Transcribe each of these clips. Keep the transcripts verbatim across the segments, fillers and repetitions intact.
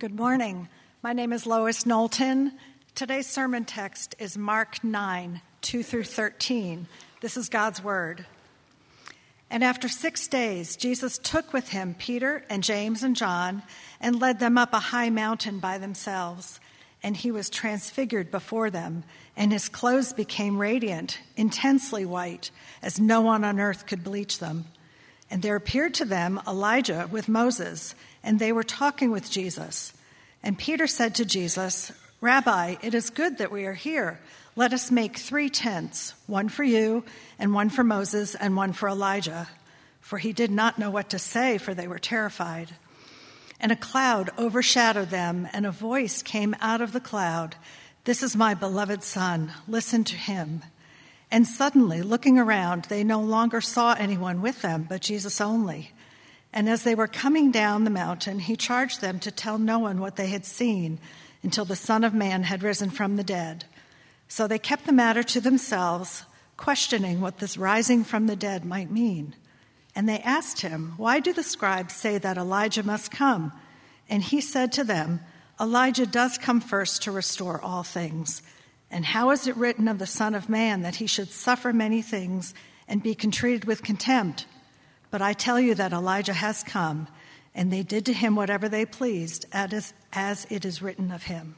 Good morning. My name is Lois Knowlton. Today's sermon text is Mark nine, two through thirteen. This is God's word. And after six days, Jesus took with him Peter and James and John and led them up a high mountain by themselves. And he was transfigured before them, and his clothes became radiant, intensely white, as no one on earth could bleach them. And there appeared to them Elijah with Moses, and they were talking with Jesus. And Peter said to Jesus, "Rabbi, it is good that we are here. Let us make three tents, one for you, and one for Moses, and one for Elijah." For he did not know what to say, for they were terrified. And a cloud overshadowed them, and a voice came out of the cloud, "This is my beloved Son, listen to him." And suddenly, looking around, they no longer saw anyone with them, but Jesus only. And as they were coming down the mountain, he charged them to tell no one what they had seen until the Son of Man had risen from the dead. So they kept the matter to themselves, questioning what this rising from the dead might mean. And they asked him, "Why do the scribes say that Elijah must come?" And he said to them, "Elijah does come first to restore all things. And how is it written of the Son of Man that he should suffer many things and be treated with contempt? But I tell you that Elijah has come, and they did to him whatever they pleased, as, as it is written of him."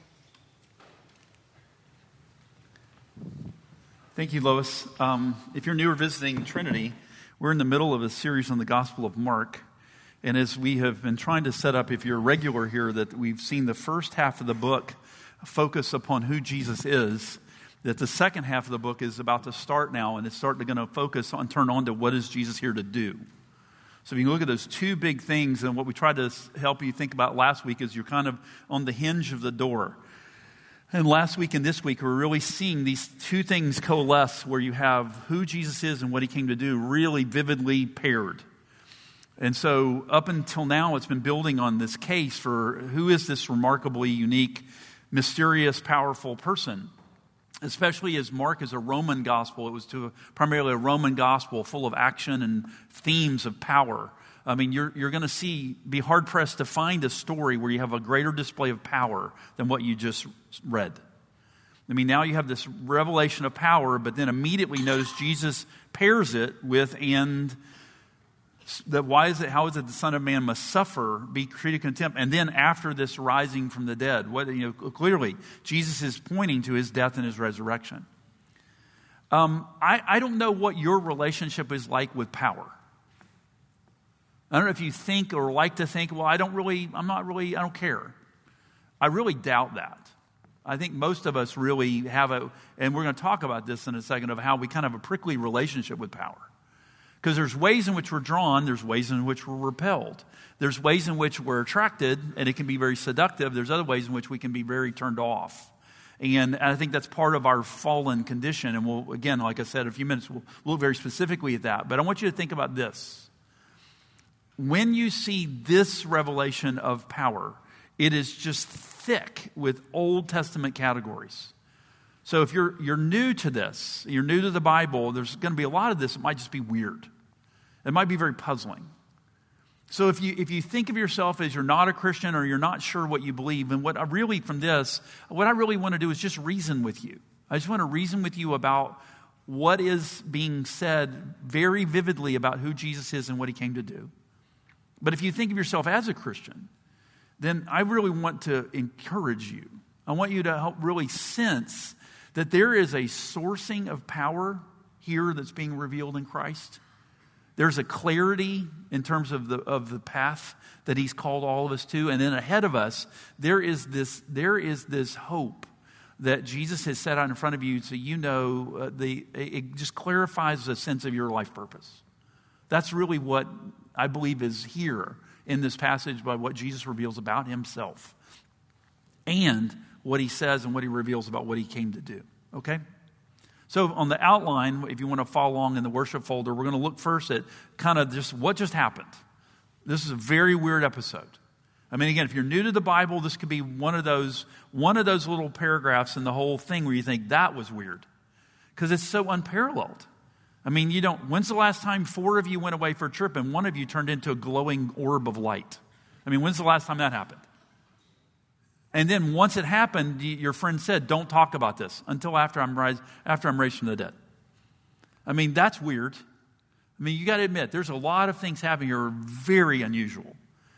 Thank you, Lois. Um, if you're new or visiting Trinity, we're in the middle of a series on the Gospel of Mark. And as we have been trying to set up, if you're a regular here, that we've seen the first half of the book focus upon who Jesus is, that the second half of the book is about to start now, and it's starting to focus on, turn on to what is Jesus here to do. So if you look at those two big things, and what we tried to help you think about last week is you're kind of on the hinge of the door. And last week and this week, we're really seeing these two things coalesce, where you have who Jesus is and what he came to do really vividly paired. And so up until now, it's been building on this case for who is this remarkably unique, mysterious, powerful person. Especially as Mark is a Roman gospel. It was to a, primarily a Roman gospel full of action and themes of power. I mean, you're, you're going to see, be hard-pressed to find a story where you have a greater display of power than what you just read. I mean, now you have this revelation of power, but then immediately notice Jesus pairs it with, and that why is it, how is it the Son of Man must suffer, be treated contempt, and then after this rising from the dead, what, you know, clearly Jesus is pointing to his death and his resurrection. Um, I, I don't know what your relationship is like with power. I don't know if you think or like to think, well, I don't really, I'm not really, I don't care. I really doubt that. I think most of us really have a, and we're going to talk about this in a second, of how we kind of have a prickly relationship with power. Because there's ways in which we're drawn, there's ways in which we're repelled. There's ways in which we're attracted, and it can be very seductive. There's other ways in which we can be very turned off. And I think that's part of our fallen condition. And we'll, again, like I said, in a few minutes, we'll look very specifically at that. But I want you to think about this. When you see this revelation of power, it is just thick with Old Testament categories. So if you're you're new to this, you're new to the Bible, there's going to be a lot of this. It might just be weird. It might be very puzzling. So if you if you think of yourself as you're not a Christian or you're not sure what you believe, and what I really from this, what I really want to do is just reason with you. I just want to reason with you about what is being said very vividly about who Jesus is and what he came to do. But if you think of yourself as a Christian, then I really want to encourage you. I want you to help really sense that there is a sourcing of power here that's being revealed in Christ. There's a clarity in terms of the of the path that he's called all of us to. And then ahead of us, there is this, there is this hope that Jesus has set out in front of you, so you know uh, the it just clarifies the sense of your life purpose. That's really what I believe is here in this passage by what Jesus reveals about himself and what he says and what he reveals about what he came to do. Okay? So on the outline, if you want to follow along in the worship folder, we're going to look first at kind of just what just happened. This is a very weird episode. I mean, again, if you're new to the Bible, this could be one of those one of those little paragraphs in the whole thing where you think that was weird because it's so unparalleled. I mean, you don't. When's the last time four of you went away for a trip and one of you turned into a glowing orb of light? I mean, when's the last time that happened? And then once it happened, your friend said, don't talk about this until after I'm rise, after I'm raised from the dead. I mean, that's weird. I mean, you got to admit, there's a lot of things happening here that are very unusual.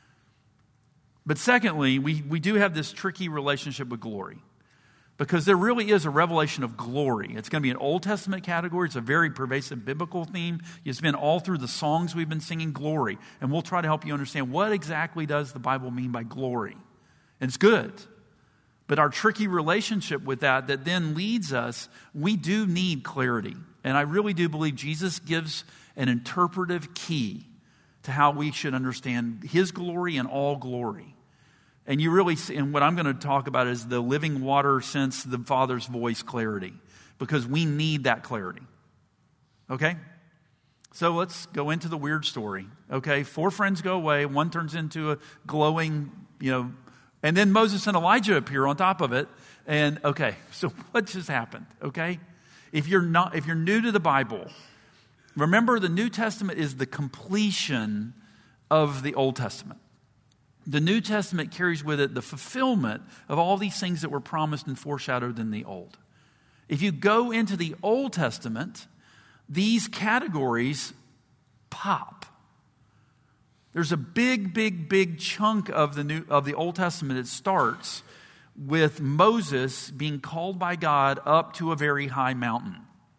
But secondly, we, we do have this tricky relationship with glory. Because there really is a revelation of glory. It's going to be an Old Testament category. It's a very pervasive biblical theme. It's been all through the songs we've been singing, glory. And we'll try to help you understand what exactly does the Bible mean by glory. And it's good. But our tricky relationship with that, that then leads us, we do need clarity. And I really do believe Jesus gives an interpretive key to how we should understand His glory and all glory. And you really see, and what I'm going to talk about is the living water sense, the Father's voice clarity. Because we need that clarity. Okay? So let's go into the weird story. Okay? Four friends go away. One turns into a glowing, you know, and then Moses and Elijah appear on top of it. And okay, so what just happened? Okay? If you're not, if you're new to the Bible, remember the New Testament is the completion of the Old Testament. The New Testament carries with it the fulfillment of all these things that were promised and foreshadowed in the Old. If you go into the Old Testament, these categories pop. There's a big, big, big chunk of the new of the Old Testament that starts with Moses being called by God up to a very high mountain.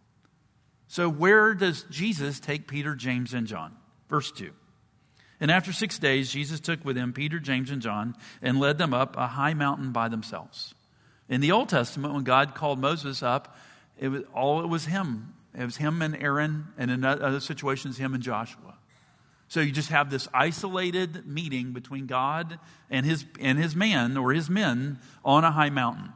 So where does Jesus take Peter, James, and John? Verse two. And after six days, Jesus took with him Peter, James, and John and led them up a high mountain by themselves. In the Old Testament, when God called Moses up, it was all it was him. It was him and Aaron, and in other situations, him and Joshua. So you just have this isolated meeting between God and his and his man or his men on a high mountain.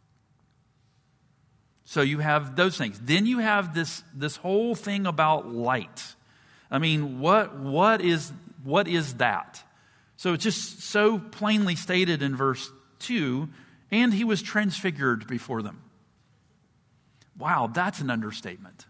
So you have those things. Then you have this this whole thing about light. I mean, what what is what is that? So it's just so plainly stated in verse two, and he was transfigured before them. Wow, that's an understatement.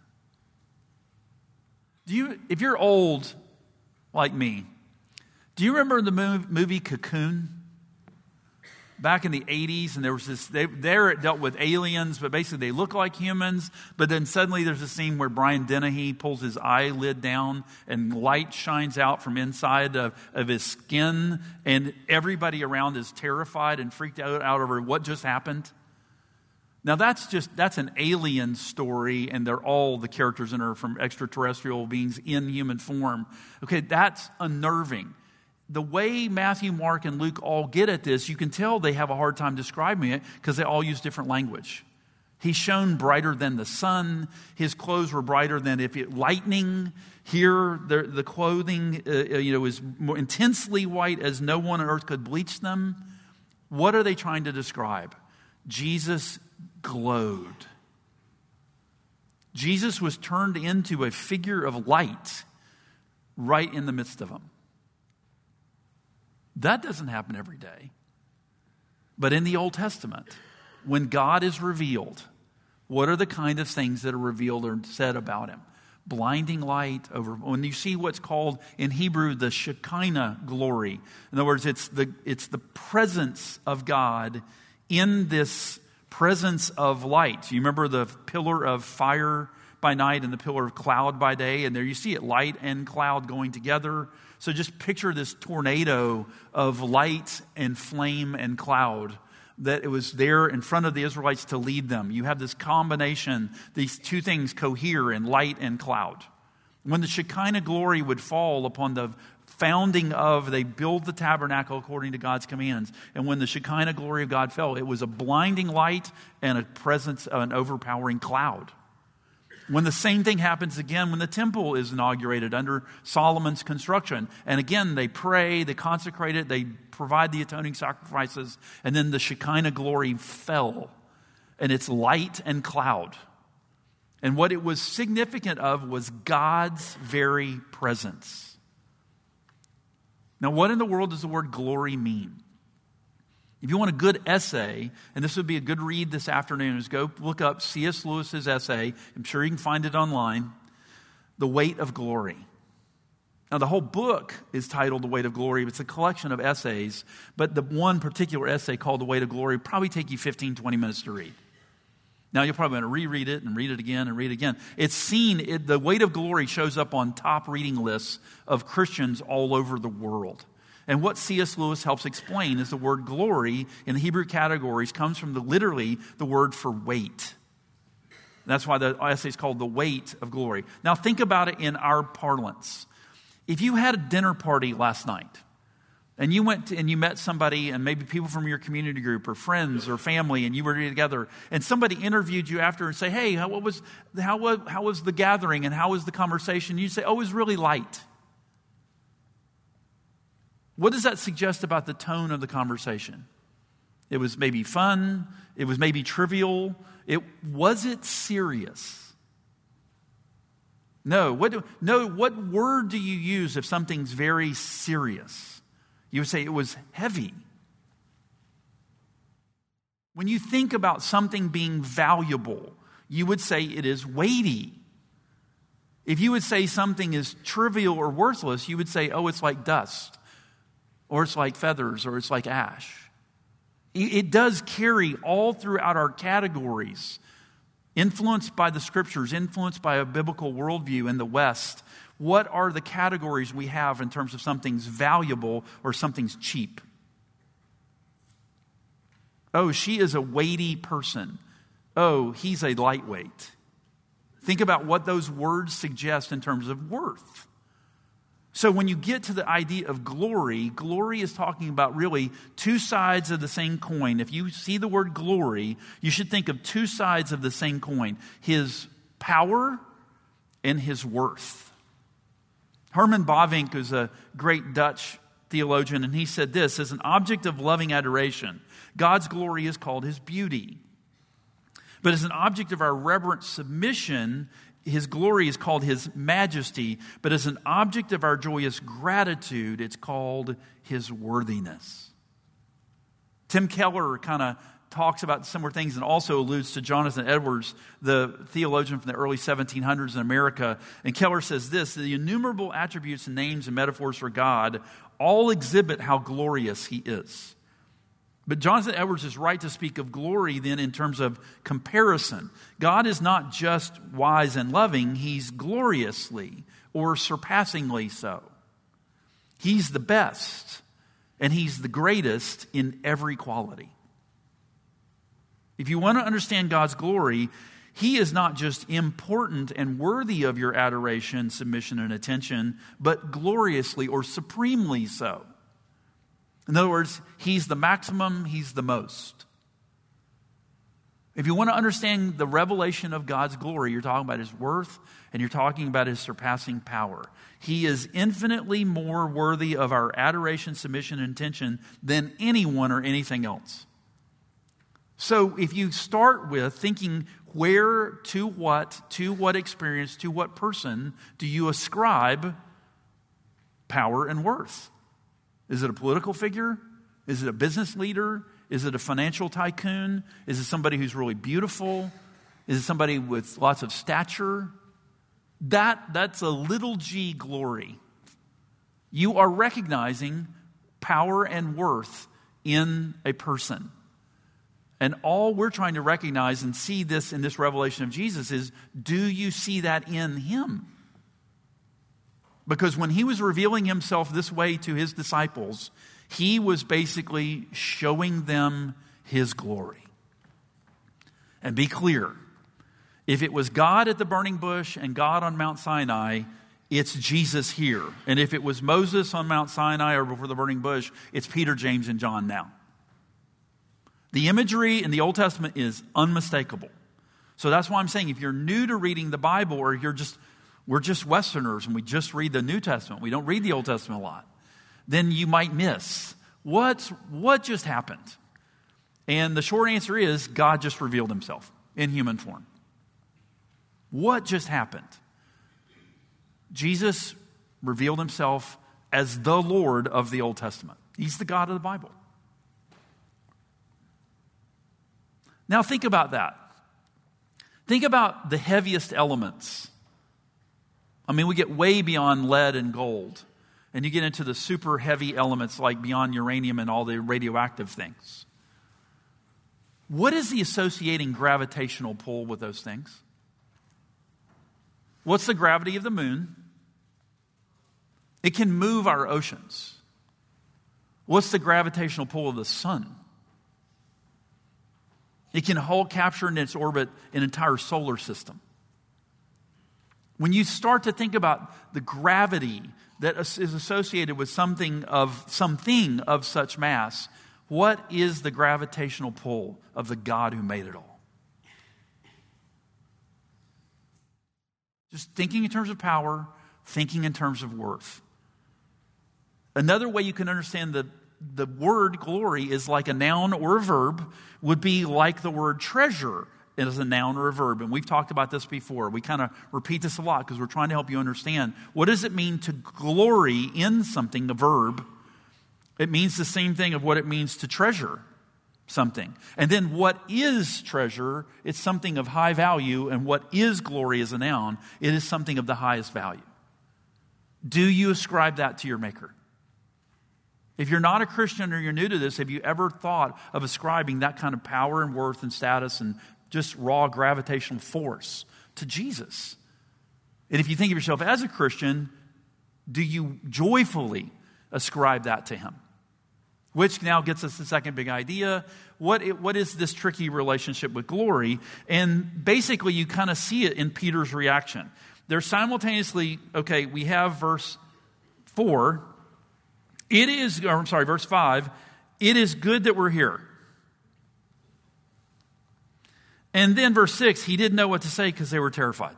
Do you, if you're old like me, do you remember the movie Cocoon? Back in the eighties, and there was this, they, there it dealt with aliens, but basically they look like humans, but then suddenly there's a scene where Brian Dennehy pulls his eyelid down and light shines out from inside of, of his skin, and everybody around is terrified and freaked out, out over what just happened. Now that's just, that's an alien story, and they're all the characters in it are from extraterrestrial beings in human form. Okay, that's unnerving. The way Matthew, Mark, and Luke all get at this, you can tell they have a hard time describing it because they all use different language. He shone brighter than the sun. His clothes were brighter than if it lightning. Here, the, the clothing uh, you know, is more intensely white as no one on earth could bleach them. What are they trying to describe? Jesus glowed. Jesus was turned into a figure of light right in the midst of them. That doesn't happen every day. But in the Old Testament, when God is revealed, what are the kind of things that are revealed or said about him? Blinding light over, when you see what's called in Hebrew the Shekinah glory. In other words, it's the, it's the presence of God in this presence of light. You remember the pillar of fire by night and the pillar of cloud by day, and there you see it, light and cloud going together. So just picture this tornado of light and flame and cloud that it was there in front of the Israelites to lead them. You have this combination, these two things cohere in light and cloud. When the Shekinah glory would fall upon the founding of, they build the tabernacle according to God's commands. And when the Shekinah glory of God fell, it was a blinding light and a presence of an overpowering cloud. When the same thing happens again when the temple is inaugurated under Solomon's construction. And again, they pray, they consecrate it, they provide the atoning sacrifices, and then the Shekinah glory fell. And it's light and cloud. And what it was significant of was God's very presence. Now, what in the world does the word glory mean? If you want a good essay, and this would be a good read this afternoon, is go look up C S Lewis's essay. I'm sure you can find it online. The Weight of Glory. Now, the whole book is titled The Weight of Glory. It's a collection of essays, but the one particular essay called The Weight of Glory will probably take you fifteen, twenty minutes to read. Now, you're probably going to reread it and read it again and read it again. It's seen, it, The Weight of Glory shows up on top reading lists of Christians all over the world. And what C S Lewis helps explain is the word glory in the Hebrew categories comes from the literally the word for weight. That's why the essay is called The Weight of Glory. Now, think about it in our parlance. If you had a dinner party last night, and you went to, and you met somebody, and maybe people from your community group or friends or family, and you were together, and somebody interviewed you after and say, "Hey, how what was how was how was the gathering and how was the conversation?" You say, "Oh, it was really light." What does that suggest about the tone of the conversation? It was maybe fun. It was maybe trivial. It was it serious? No. What do, no. What word do you use if something's very serious? You would say it was heavy. When you think about something being valuable, you would say it is weighty. If you would say something is trivial or worthless, you would say, oh, it's like dust, or it's like feathers, or it's like ash. It does carry all throughout our categories, influenced by the Scriptures, influenced by a biblical worldview in the West. What are the categories we have in terms of something's valuable or something's cheap? Oh, she is a weighty person. Oh, he's a lightweight. Think about what those words suggest in terms of worth. So when you get to the idea of glory, glory is talking about really two sides of the same coin. If you see the word glory, you should think of two sides of the same coin. His power and his worth. Herman Bavinck is a great Dutch theologian, and he said this: as an object of loving adoration, God's glory is called his beauty. But as an object of our reverent submission, his glory is called his majesty. But as an object of our joyous gratitude, it's called his worthiness. Tim Keller kind of talks about similar things and also alludes to Jonathan Edwards, the theologian from the early seventeen hundreds in America. And Keller says this: the innumerable attributes and names and metaphors for God all exhibit how glorious he is. But Jonathan Edwards is right to speak of glory then in terms of comparison. God is not just wise and loving, he's gloriously or surpassingly so. He's the best, and he's the greatest in every quality. If you want to understand God's glory, he is not just important and worthy of your adoration, submission, and attention, but gloriously or supremely so. In other words, he's the maximum, he's the most. If you want to understand the revelation of God's glory, you're talking about his worth and you're talking about his surpassing power. He is infinitely more worthy of our adoration, submission, and attention than anyone or anything else. So if you start with thinking where, to what, to what experience, to what person do you ascribe power and worth? Is it a political figure? Is it a business leader? Is it a financial tycoon? Is it somebody who's really beautiful? Is it somebody with lots of stature? That, that's a little g glory. You are recognizing power and worth in a person. And all we're trying to recognize and see this in this revelation of Jesus is, do you see that in him? Because when he was revealing himself this way to his disciples, he was basically showing them his glory. And be clear, if it was God at the burning bush and God on Mount Sinai, it's Jesus here. And if it was Moses on Mount Sinai or before the burning bush, it's Peter, James, and John now. The imagery in the Old Testament is unmistakable. So that's why I'm saying if you're new to reading the Bible, or you're just we're just Westerners and we just read the New Testament, we don't read the Old Testament a lot, then you might miss what's what just happened. And the short answer is God just revealed himself in human form. What just happened? Jesus revealed himself as the Lord of the Old Testament. He's the God of the Bible. Now think about that. Think about the heaviest elements I mean, we get way beyond lead and gold. And you get into the super heavy elements like beyond uranium and all the radioactive things. What is the associating gravitational pull with those things? What's the gravity of the moon? It can move our oceans. What's the gravitational pull of the sun? It can hold, capture in its orbit an entire solar system. When you start to think about the gravity that is associated with something of something of such mass, what is the gravitational pull of the God who made it all? Just thinking in terms of power, thinking in terms of worth. Another way you can understand the, the word glory is like a noun or a verb, would be like the word treasure as a noun or a verb. And we've talked about this before. We kind of repeat this a lot because we're trying to help you understand. What does it mean to glory in something, a verb? It means the same thing of what it means to treasure something. And then what is treasure? It's something of high value. And what is glory as a noun? It is something of the highest value. Do you ascribe that to your Maker? If you're not a Christian or you're new to this, have you ever thought of ascribing that kind of power and worth and status and just raw gravitational force to Jesus? And if you think of yourself as a Christian, do you joyfully ascribe that to Him? Which now gets us the second big idea. What, what is this tricky relationship with glory? And basically you kind of see it in Peter's reaction. They're simultaneously, okay, we have verse four. It is, or I'm sorry, verse five. It is good that we're here. And then verse six, he didn't know what to say because they were terrified.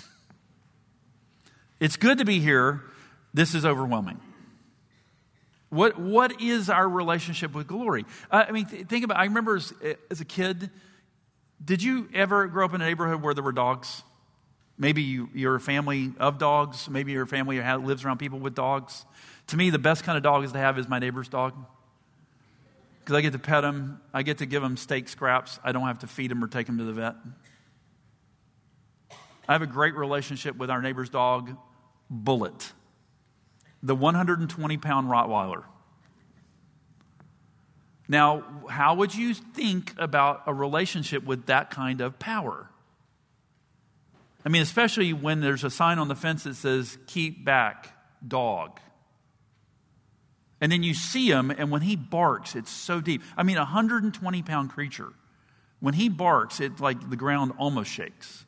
It's good to be here. This is overwhelming. What, what is our relationship with glory? Uh, I mean, th- think about, I remember as, as a kid, did you ever grow up in a neighborhood where there were dogs? Maybe you, you're a family of dogs. Maybe you're a family that lives around people with dogs. To me, the best kind of dog is to have is my neighbor's dog. Because I get to pet him. I get to give him steak scraps. I don't have to feed him or take him to the vet. I have a great relationship with our neighbor's dog, Bullet, the one hundred twenty pound Rottweiler. Now, how would you think about a relationship with that kind of power? I mean, especially when there's a sign on the fence that says, "Keep back, dog." And then you see him, and when he barks, it's so deep. I mean, a one hundred twenty pound creature. When he barks, it's like the ground almost shakes.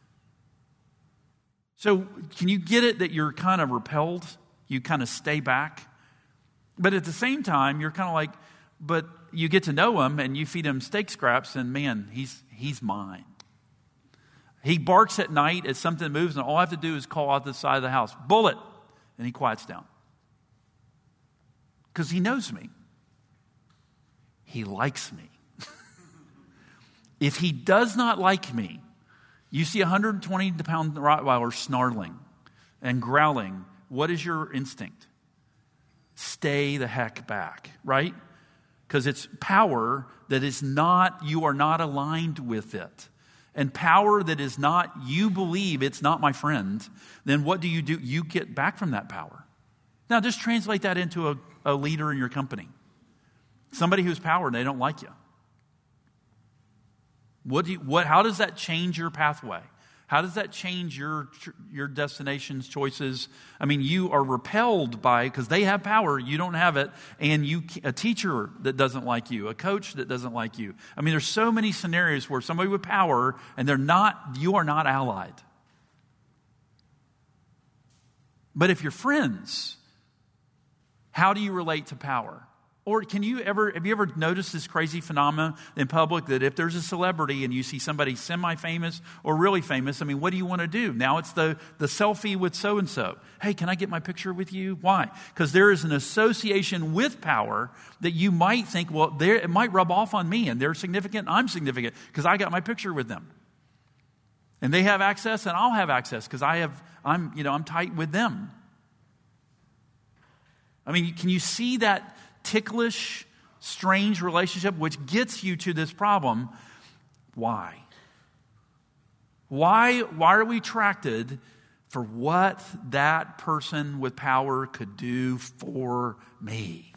So can you get it that you're kind of repelled? You kind of stay back? But at the same time, you're kind of like, but you get to know him, and you feed him steak scraps, and man, he's he's mine. He barks at night as something moves, and all I have to do is call out the side of the house, "Bullet," and he quiets down. Because he knows me. He likes me. If he does not like me, you see a one hundred twenty pound Rottweiler snarling and growling. What is your instinct? Stay the heck back, right? Because it's power that is not, you are not aligned with it. And power that is not, you believe it's not my friend, then what do you do? You get back from that power. Now just translate that into a, a leader in your company. Somebody who's power and they don't like you. What do you, what, how does that change your pathway? How does that change your your destinations, choices? I mean, you are repelled by, because they have power, you don't have it, and you a teacher that doesn't like you, a coach that doesn't like you. I mean, there's so many scenarios where somebody with power and they're not, you are not allied. But if you're friends, how do you relate to power? Or can you ever, have you ever noticed this crazy phenomenon in public that if there's a celebrity and you see somebody semi-famous or really famous, I mean, what do you want to do? Now it's the, the selfie with so-and-so. Hey, can I get my picture with you? Why? Because there is an association with power that you might think, well, there, it might rub off on me and they're significant, I'm significant because I got my picture with them. And they have access and I'll have access because I have, I'm, you know, I'm tight with them. I mean, can you see that ticklish, strange relationship which gets you to this problem? Why? Why, why are we attracted for what that person with power could do for me.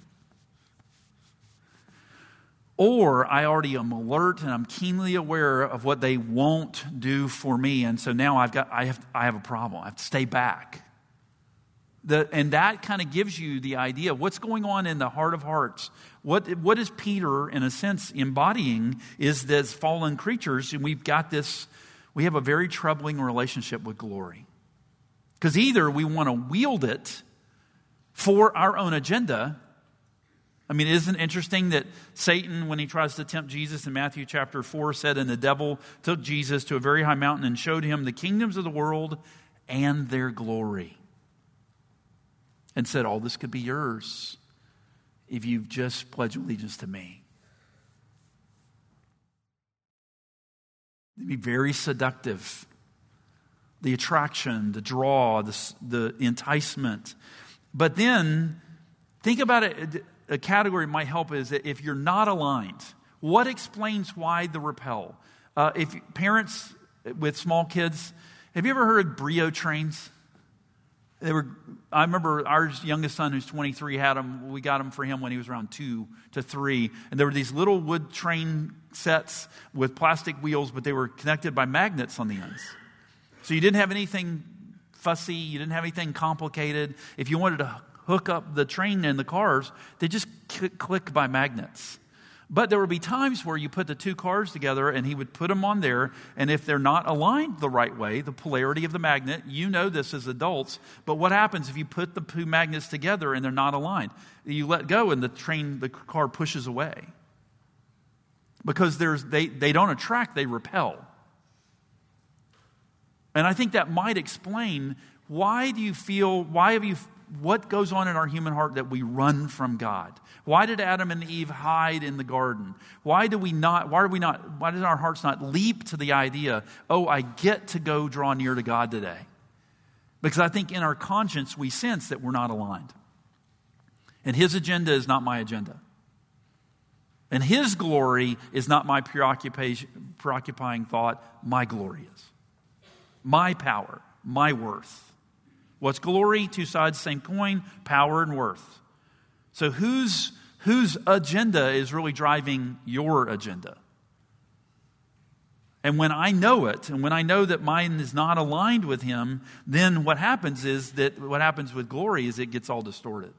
Or I already am alert and I'm keenly aware of what they won't do for me. And so now I've got, I have, I have a problem. I have to stay back. The, and that kind of gives you the idea of what's going on in the heart of hearts. What, what is Peter, in a sense, embodying is this fallen creatures. And we've got this, we have a very troubling relationship with glory. Because either we want to wield it for our own agenda. I mean, isn't it interesting that Satan, when he tries to tempt Jesus in Matthew chapter four, said, and the devil took Jesus to a very high mountain and showed him the kingdoms of the world and their glory. And said, all this could be yours if you've just pledged allegiance to me. It'd be very seductive. The attraction, the draw, the, the enticement. But then, think about it. A category might help is that if you're not aligned, what explains why the repel? Uh, if parents with small kids, have you ever heard of Brio trains? They were. I remember our youngest son, who's twenty-three, had them. We got them for him when he was around two to three, and there were these little wood train sets with plastic wheels, but they were connected by magnets on the ends. So you didn't have anything fussy. You didn't have anything complicated. If you wanted to hook up the train and the cars, they just click by magnets. But there would be times where you put the two cars together and he would put them on there, and if they're not aligned the right way, the polarity of the magnet, you know this as adults, but what happens if you put the two magnets together and they're not aligned? You let go and the train, the car pushes away. Because there's they, they don't attract, they repel. And I think that might explain why do you feel, why have you what goes on in our human heart that we run from God? Why did Adam and Eve hide in the garden? Why do we not, why are we not, why did our hearts not leap to the idea, oh, I get to go draw near to God today? Because I think in our conscience we sense that we're not aligned. And His agenda is not my agenda. And His glory is not my preoccupation, preoccupying thought. My glory is. My power, my worth. What's glory? Two sides, same coin, power and worth. So whose, whose agenda is really driving your agenda? And when I know it, and when I know that mine is not aligned with Him, then what happens is that what happens with glory is it gets all distorted.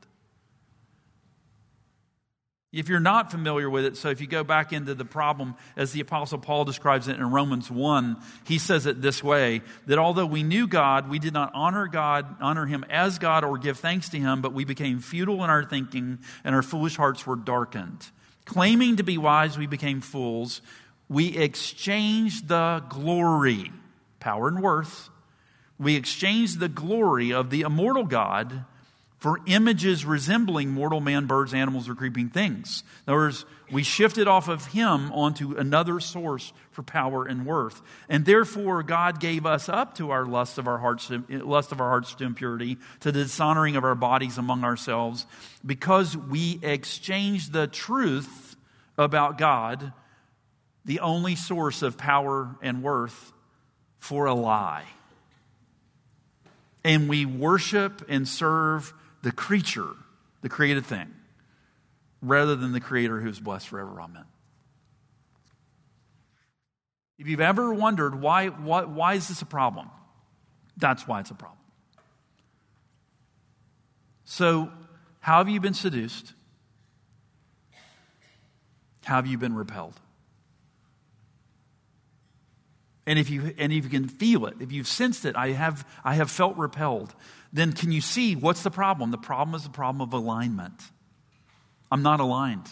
If you're not familiar with it, so if you go back into the problem as the Apostle Paul describes it in Romans one, he says it this way, that although we knew God, we did not honor God, honor Him as God or give thanks to Him, but we became futile in our thinking and our foolish hearts were darkened. Claiming to be wise, we became fools. We exchanged the glory, power and worth. We exchanged the glory of the immortal God for images resembling mortal man, birds, animals, or creeping things. In other words, we shifted off of Him onto another source for power and worth. And therefore, God gave us up to our lust of our hearts, lust of our hearts to impurity, to the dishonoring of our bodies among ourselves, because we exchanged the truth about God, the only source of power and worth, for a lie. And we worship and serve the creature, the created thing, rather than the Creator who is blessed forever. Amen. If you've ever wondered why, why, why is this a problem? That's why it's a problem. So, how have you been seduced? How have you been repelled? And if you and if you can feel it, if you've sensed it, I have I have felt repelled, then can you see what's the problem? The problem is the problem of alignment. I'm not aligned.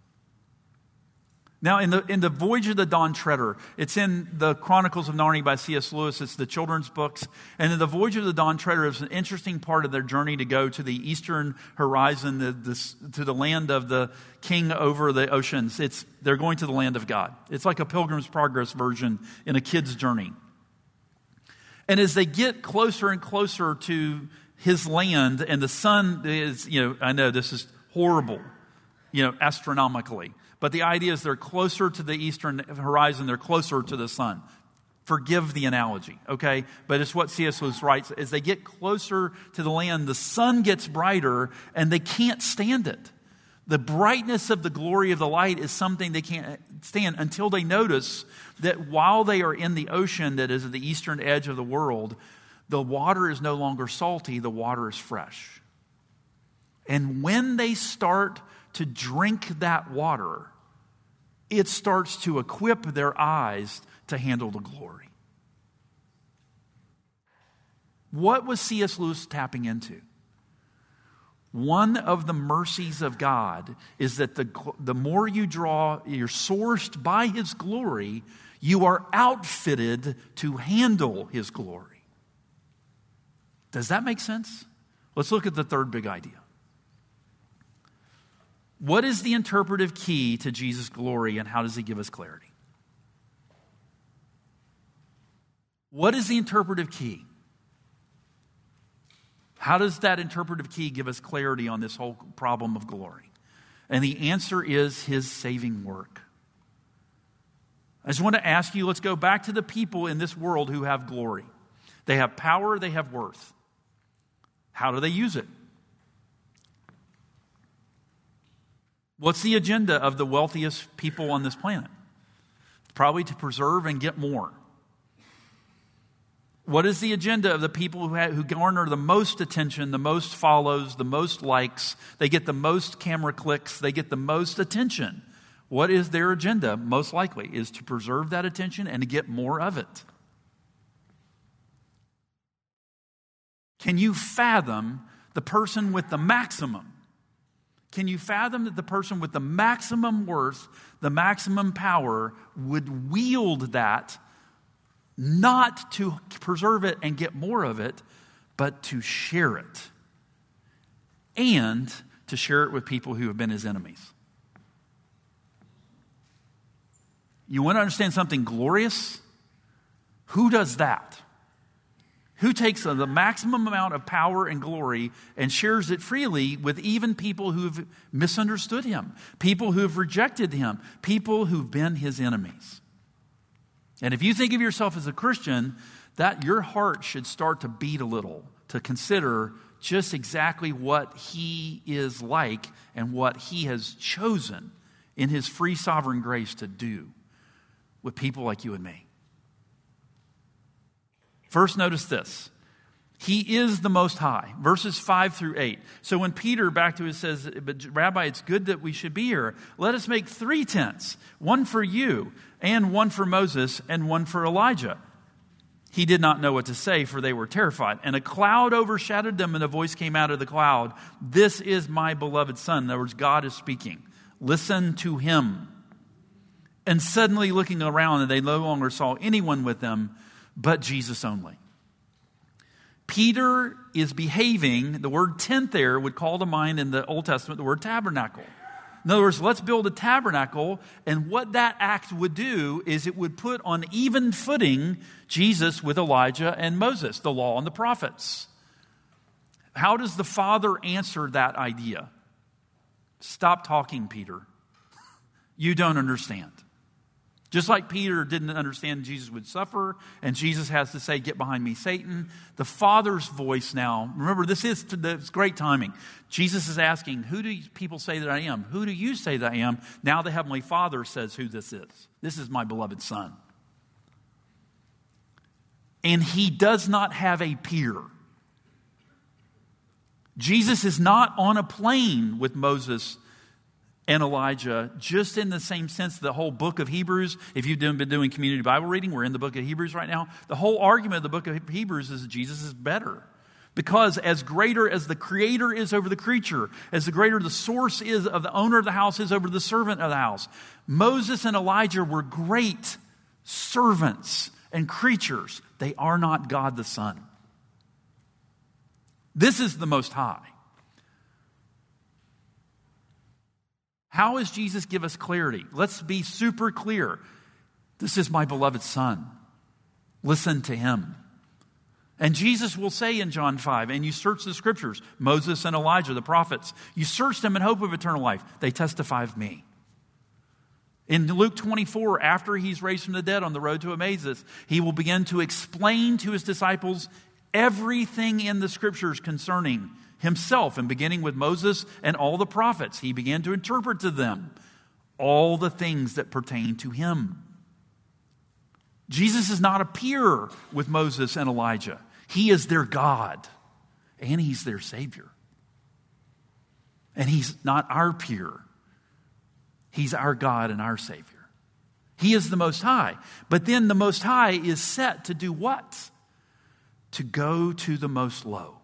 Now, in the in the Voyage of the Dawn Treader, it's in the Chronicles of Narnia by C S Lewis. It's the children's books. And in the Voyage of the Dawn Treader, it's an interesting part of their journey to go to the eastern horizon, the, the, to the land of the king over the oceans. It's they're going to the land of God. It's like a Pilgrim's Progress version in a kid's journey. And as they get closer and closer to His land, and the sun is, you know, I know this is horrible, you know, astronomically. But the idea is they're closer to the eastern horizon, they're closer to the sun. Forgive the analogy, okay? But it's what C S Lewis writes. As they get closer to the land, the sun gets brighter and they can't stand it. The brightness of the glory of the light is something they can't stand until they notice that while they are in the ocean that is at the eastern edge of the world, the water is no longer salty, the water is fresh. And when they start to drink that water, it starts to equip their eyes to handle the glory. What was C S Lewis tapping into? One of the mercies of God is that the, the more you draw, you're sourced by His glory, you are outfitted to handle His glory. Does that make sense? Let's look at the third big idea. What is the interpretive key to Jesus' glory, and how does He give us clarity? What is the interpretive key? How does that interpretive key give us clarity on this whole problem of glory? And the answer is His saving work. I just want to ask you, let's go back to the people in this world who have glory. They have power, they have worth. How do they use it? What's the agenda of the wealthiest people on this planet? Probably to preserve and get more. What is the agenda of the people who, have, who garner the most attention, the most follows, the most likes? They get the most camera clicks. They get the most attention. What is their agenda? Most likely is to preserve that attention and to get more of it. Can you fathom the person with the maximum? Can you fathom that the person with the maximum worth, the maximum power, would wield that not to preserve it and get more of it, but to share it? And to share it with people who have been his enemies. You want to understand something glorious? Who does that? Who takes the maximum amount of power and glory and shares it freely with even people who've misunderstood him, people who've rejected him, people who've been his enemies? And if you think of yourself as a Christian, that your heart should start to beat a little to consider just exactly what he is like and what he has chosen in his free sovereign grace to do with people like you and me. First, notice this. He is the Most High. Verses five through eight. So when Peter, back to it, says, but Rabbi, it's good that we should be here. Let us make three tents. One for you, and one for Moses, and one for Elijah. He did not know what to say, for they were terrified. And a cloud overshadowed them, and a voice came out of the cloud. This is my beloved Son. In other words, God is speaking. Listen to him. And suddenly looking around, and they no longer saw anyone with them, but Jesus only. Peter is behaving, the word tent there would call to mind in the Old Testament the word tabernacle. In other words, let's build a tabernacle, and what that act would do is it would put on even footing Jesus with Elijah and Moses, the law and the prophets. How does the Father answer that idea? Stop talking, Peter. You don't understand. Just like Peter didn't understand Jesus would suffer, and Jesus has to say, get behind me, Satan. The Father's voice now, remember, this is it's great timing. Jesus is asking, who do people say that I am? Who do you say that I am? Now the Heavenly Father says who this is. This is my beloved Son. And he does not have a peer. Jesus is not on a plane with Moses and Elijah, just in the same sense the whole book of Hebrews. If you've been doing community Bible reading, we're in the book of Hebrews right now. The whole argument of the book of Hebrews is that Jesus is better. Because as greater as the creator is over the creature, as the greater the source is of the owner of the house is over the servant of the house, Moses and Elijah were great servants and creatures. They are not God the Son. This is the Most High. How does Jesus give us clarity? Let's be super clear. This is my beloved Son. Listen to him. And Jesus will say in John five, and you search the scriptures, Moses and Elijah, the prophets, you search them in hope of eternal life. They testify of me. In Luke twenty-four, after he's raised from the dead on the road to Emmaus, he will begin to explain to his disciples everything in the Scriptures concerning himself, and beginning with Moses and all the prophets. He began to interpret to them all the things that pertain to him. Jesus is not a peer with Moses and Elijah. He is their God, and he's their Savior. And he's not our peer. He's our God and our Savior. He is the Most High. But then the Most High is set to do what? To go to the most low.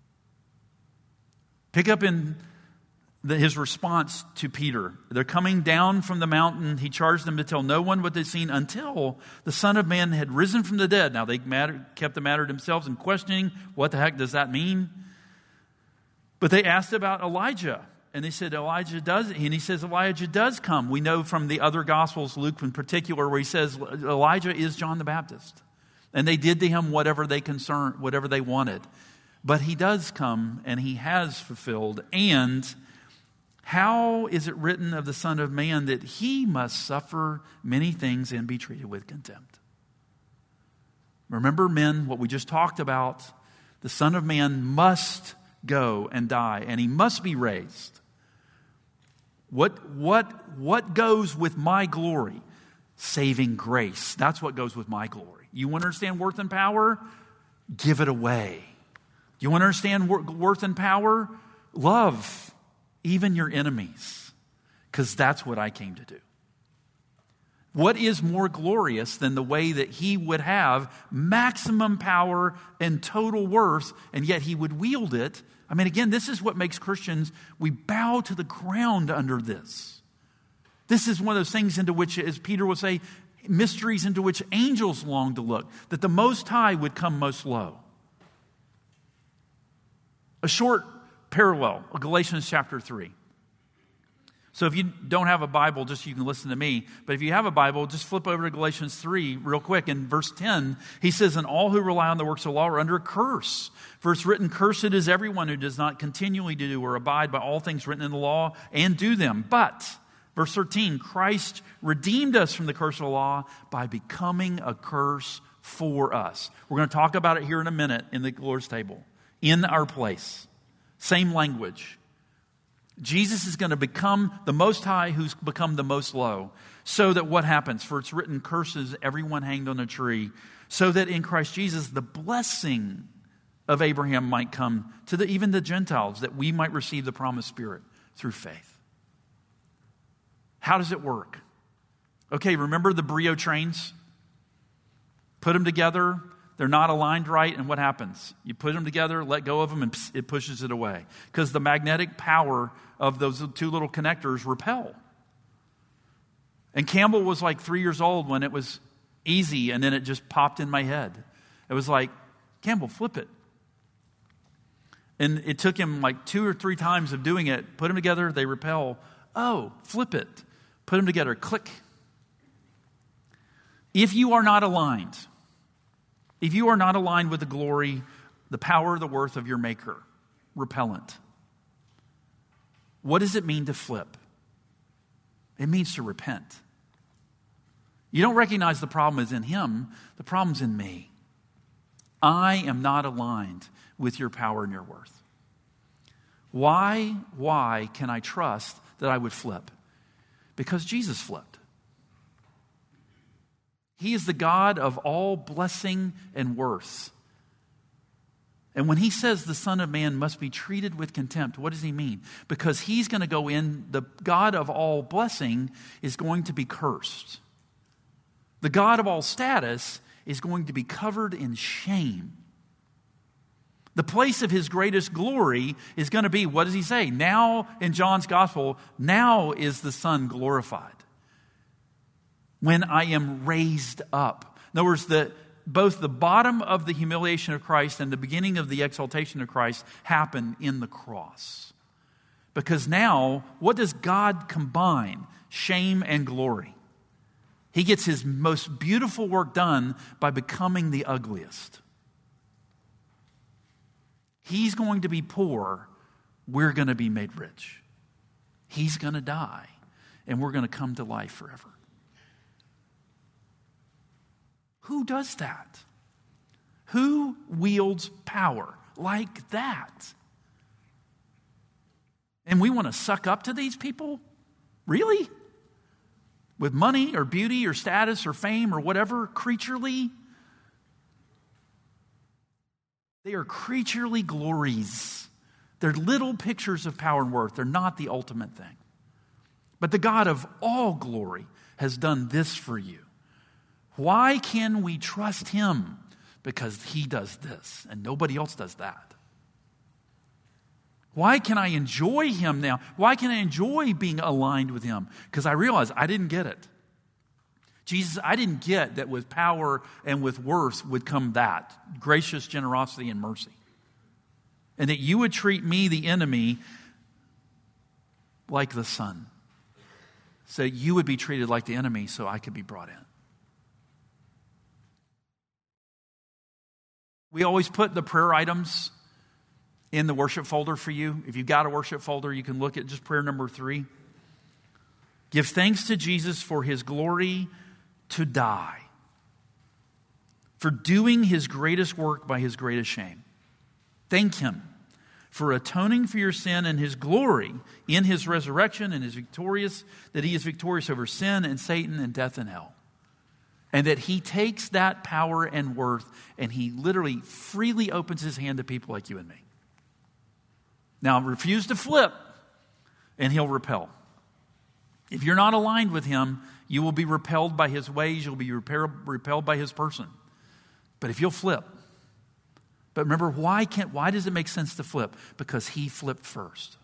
Pick up in the, his response to Peter. They're coming down from the mountain. He charged them to tell no one what they'd seen until the Son of Man had risen from the dead. Now they matter, kept the matter to themselves and questioning, what the heck does that mean? But they asked about Elijah. And they said, Elijah does, and he says, Elijah does come. We know from the other Gospels, Luke in particular, where he says, Elijah is John the Baptist. And they did to him whatever they concerned, whatever they wanted. But he does come, and he has fulfilled. And how is it written of the Son of Man that he must suffer many things and be treated with contempt? Remember, men, what we just talked about. The Son of Man must go and die, and he must be raised. What, what, what goes with my glory? Saving grace. That's what goes with my glory. You want to understand worth and power? Give it away. You want to understand worth and power? Love even your enemies, because that's what I came to do. What is more glorious than the way that he would have maximum power and total worth, and yet he would wield it? I mean, again, this is what makes Christians, we bow to the ground under this. This is one of those things into which, as Peter would say, mysteries into which angels long to look, that the Most High would come most low. A short parallel, Galatians chapter three. So if you don't have a Bible, just you can listen to me. But if you have a Bible, just flip over to Galatians three real quick. In verse ten, he says, and all who rely on the works of the law are under a curse. For it's written, cursed is everyone who does not continually do or abide by all things written in the law and do them. But, verse thirteen, Christ redeemed us from the curse of the law by becoming a curse for us. We're going to talk about it here in a minute in the Lord's table. In our place. Same language. Jesus is going to become the Most High who's become the most low. So that what happens? For it's written, curses everyone hanged on a tree. So that in Christ Jesus, the blessing of Abraham might come to the, even the Gentiles, that we might receive the promised Spirit through faith. How does it work? Okay, remember the Brio trains? Put them together. They're not aligned right, and what happens? You put them together, let go of them, and it pushes it away. Because the magnetic power of those two little connectors repel. And Campbell was like three years old when it was easy, and then it just popped in my head. It was like, Campbell, flip it. And it took him like two or three times of doing it. Put them together, they repel. Oh, flip it. Put them together, click. If you are not aligned... If you are not aligned with the glory, the power, the worth of your Maker, repellent. What does it mean to flip? It means to repent. You don't recognize the problem is in him, the problem's in me. I am not aligned with your power and your worth. Why, why can I trust that I would flip? Because Jesus flipped. He is the God of all blessing and worth. And when he says the Son of Man must be treated with contempt, what does he mean? Because he's going to go in, the God of all blessing is going to be cursed. The God of all status is going to be covered in shame. The place of his greatest glory is going to be, what does he say? Now, in John's gospel, now is the Son glorified. When I am raised up. In other words, the, both the bottom of the humiliation of Christ and the beginning of the exaltation of Christ happen in the cross. Because now, what does God combine? Shame and glory. He gets his most beautiful work done by becoming the ugliest. He's going to be poor. We're going to be made rich. He's going to die. and we're going to come to life forever. Who does that? Who wields power like that? And we want to suck up to these people? Really? With money or beauty or status or fame or whatever, creaturely? They are creaturely glories. They're little pictures of power and worth. They're not the ultimate thing. But the God of all glory has done this for you. Why can we trust him? Because he does this and nobody else does that. Why can I enjoy him now? Why can I enjoy being aligned with him? Because I realize I didn't get it. Jesus, I didn't get that with power and with worth would come that. Gracious generosity and mercy. And that you would treat me, the enemy, like the son. So you would be treated like the enemy so I could be brought in. We always put the prayer items in the worship folder for you. If you've got a worship folder, you can look at just prayer number three. Give thanks to Jesus for his glory to die, for doing his greatest work by his greatest shame. Thank him for atoning for your sin and his glory in his resurrection and his victorious, that he is victorious over sin and Satan and death and hell. And that he takes that power and worth and he literally freely opens his hand to people like you and me. Now, refuse to flip, and he'll repel. If you're not aligned with him, you will be repelled by his ways. You'll be repelled by his person. But if you'll flip, but remember, why can't? Why does it make sense to flip? Because he flipped first.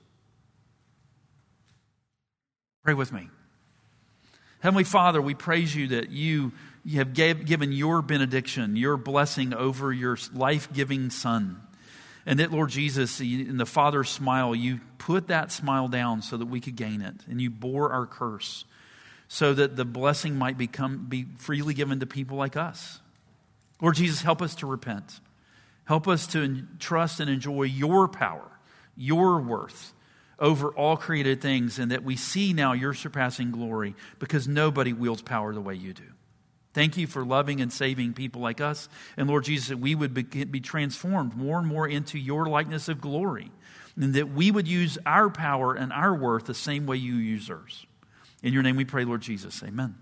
Pray with me. Heavenly Father, we praise you that you, you have gave, given your benediction, your blessing over your life-giving Son. And that, Lord Jesus, in the Father's smile, you put that smile down so that we could gain it. And you bore our curse so that the blessing might become be freely given to people like us. Lord Jesus, help us to repent. Help us to trust and enjoy your power, your worth over all created things, and that we see now your surpassing glory because nobody wields power the way you do. Thank you for loving and saving people like us. And Lord Jesus, that we would be, be transformed more and more into your likeness of glory. And that we would use our power and our worth the same way you use yours. In your name we pray, Lord Jesus. Amen.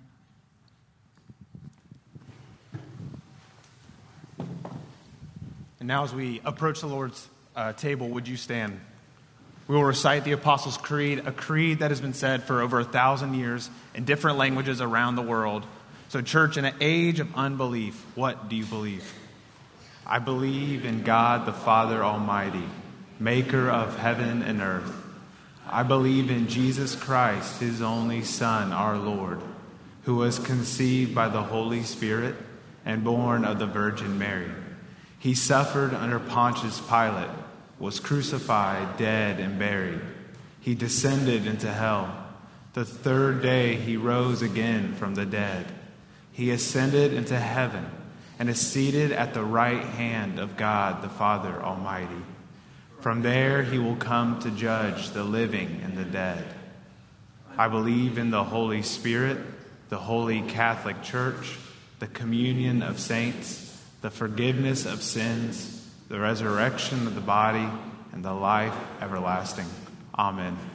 And now as we approach the Lord's uh, table, would you stand? We will recite the Apostles' Creed, a creed that has been said for over a thousand years in different languages around the world. So, church, in an age of unbelief, what do you believe? I believe in God the Father Almighty, maker of heaven and earth. I believe in Jesus Christ, his only Son, our Lord, who was conceived by the Holy Spirit and born of the Virgin Mary. He suffered under Pontius Pilate, was crucified, dead, and buried. He descended into hell. The third day he rose again from the dead. He ascended into heaven and is seated at the right hand of God the Father Almighty. From there he will come to judge the living and the dead. I believe in the Holy Spirit, the Holy Catholic Church, the communion of saints, the forgiveness of sins, the resurrection of the body, and the life everlasting. Amen.